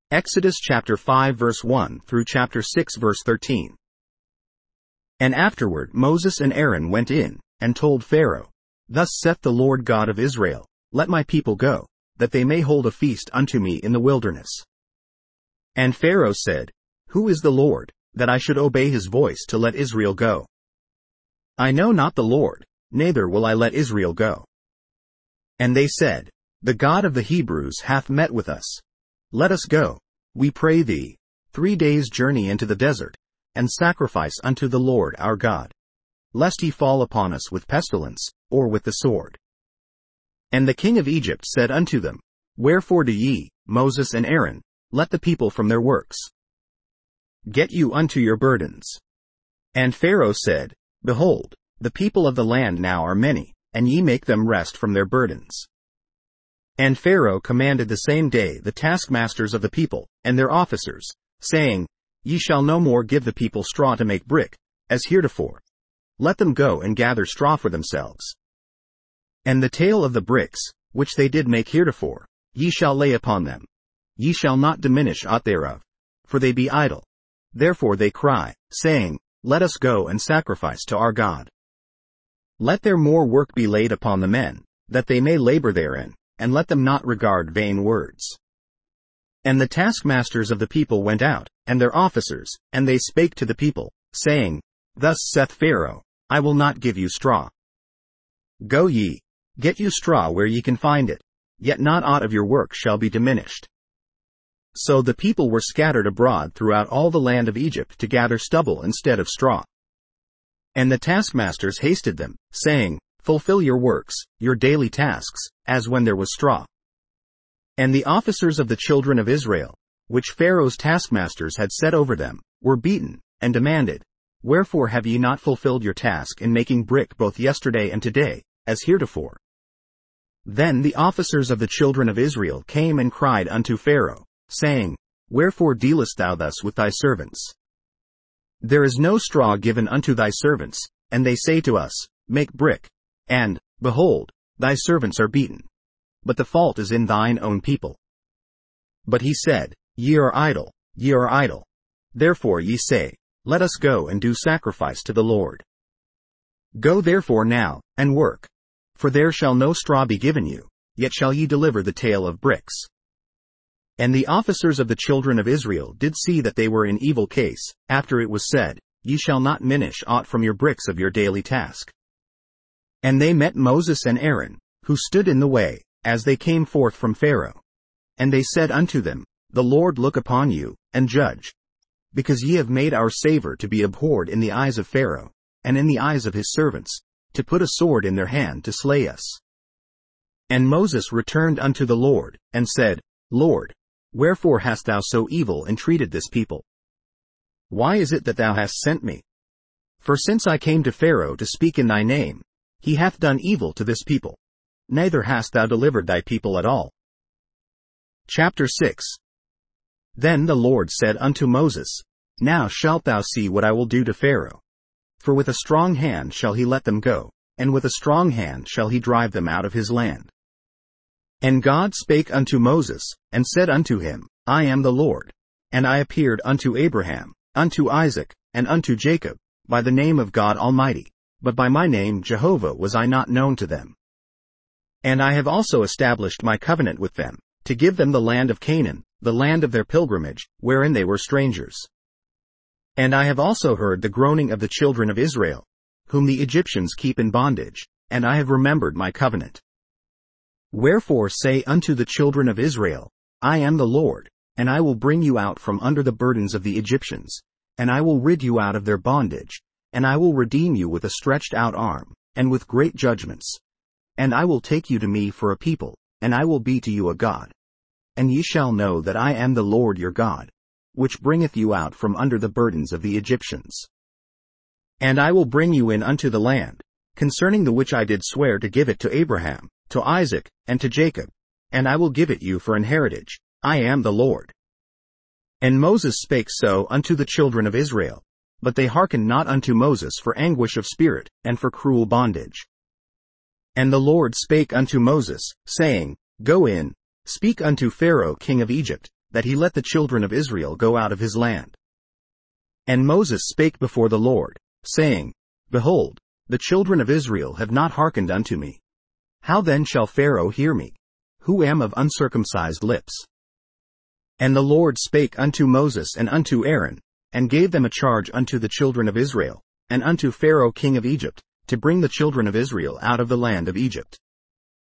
Exodus chapter 5 verse 1 through chapter 6 verse 13. And afterward Moses and Aaron went in, and told Pharaoh, Thus saith the Lord God of Israel, Let my people go, that they may hold a feast unto me in the wilderness. And Pharaoh said, Who is the Lord, that I should obey his voice to let Israel go? I know not the Lord, neither will I let Israel go. And they said, The God of the Hebrews hath met with us. Let us go, we pray thee, 3 days' journey into the desert, and sacrifice unto the Lord our God, lest he fall upon us with pestilence, or with the sword. And the king of Egypt said unto them, Wherefore do ye, Moses and Aaron, let the people from their works? Get you unto your burdens. And Pharaoh said, Behold, the people of the land now are many, and ye make them rest from their burdens. And Pharaoh commanded the same day the taskmasters of the people, and their officers, saying, Ye shall no more give the people straw to make brick, as heretofore. Let them go and gather straw for themselves. And the tale of the bricks, which they did make heretofore, ye shall lay upon them. Ye shall not diminish aught thereof, for they be idle. Therefore they cry, saying, Let us go and sacrifice to our God. Let their more work be laid upon the men, that they may labor therein, and let them not regard vain words. And the taskmasters of the people went out, and their officers, and they spake to the people, saying, Thus saith Pharaoh, I will not give you straw. Go ye, get you straw where ye can find it, yet not aught of your work shall be diminished. So the people were scattered abroad throughout all the land of Egypt to gather stubble instead of straw. And the taskmasters hasted them, saying, Fulfill your works, your daily tasks, as when there was straw. And the officers of the children of Israel, which Pharaoh's taskmasters had set over them, were beaten, and demanded, Wherefore have ye not fulfilled your task in making brick both yesterday and today, as heretofore? Then the officers of the children of Israel came and cried unto Pharaoh, saying, Wherefore dealest thou thus with thy servants? There is no straw given unto thy servants, and they say to us, Make brick. And, behold, thy servants are beaten. But the fault is in thine own people. But he said, Ye are idle, ye are idle. Therefore ye say, Let us go and do sacrifice to the Lord. Go therefore now, and work. For there shall no straw be given you, yet shall ye deliver the tale of bricks. And the officers of the children of Israel did see that they were in evil case, after it was said, Ye shall not diminish aught from your bricks of your daily task. And they met Moses and Aaron, who stood in the way, as they came forth from Pharaoh. And they said unto them, The Lord look upon you, and judge. Because ye have made our savor to be abhorred in the eyes of Pharaoh, and in the eyes of his servants, to put a sword in their hand to slay us. And Moses returned unto the Lord, and said, Lord, wherefore hast thou so evil entreated this people? Why is it that thou hast sent me? For since I came to Pharaoh to speak in thy name, he hath done evil to this people. Neither hast thou delivered thy people at all. Chapter 6. Then the Lord said unto Moses, Now shalt thou see what I will do to Pharaoh. For with a strong hand shall he let them go, and with a strong hand shall he drive them out of his land. And God spake unto Moses, and said unto him, I am the Lord. And I appeared unto Abraham, unto Isaac, and unto Jacob, by the name of God Almighty, but by my name Jehovah was I not known to them. And I have also established my covenant with them, to give them the land of Canaan, the land of their pilgrimage, wherein they were strangers. And I have also heard the groaning of the children of Israel, whom the Egyptians keep in bondage, and I have remembered my covenant. Wherefore say unto the children of Israel, I am the Lord, and I will bring you out from under the burdens of the Egyptians, and I will rid you out of their bondage, and I will redeem you with a stretched out arm, and with great judgments. And I will take you to me for a people, and I will be to you a God. And ye shall know that I am the Lord your God, which bringeth you out from under the burdens of the Egyptians. And I will bring you in unto the land, concerning the which I did swear to give it to Abraham, to Isaac, and to Jacob, and I will give it you for an heritage. I am the Lord. And Moses spake so unto the children of Israel, but they hearkened not unto Moses for anguish of spirit, and for cruel bondage. And the Lord spake unto Moses, saying, Go in, speak unto Pharaoh king of Egypt, that he let the children of Israel go out of his land. And Moses spake before the Lord, saying, Behold, the children of Israel have not hearkened unto me. How then shall Pharaoh hear me, who am of uncircumcised lips? And the Lord spake unto Moses and unto Aaron, and gave them a charge unto the children of Israel, and unto Pharaoh king of Egypt, to bring the children of Israel out of the land of Egypt.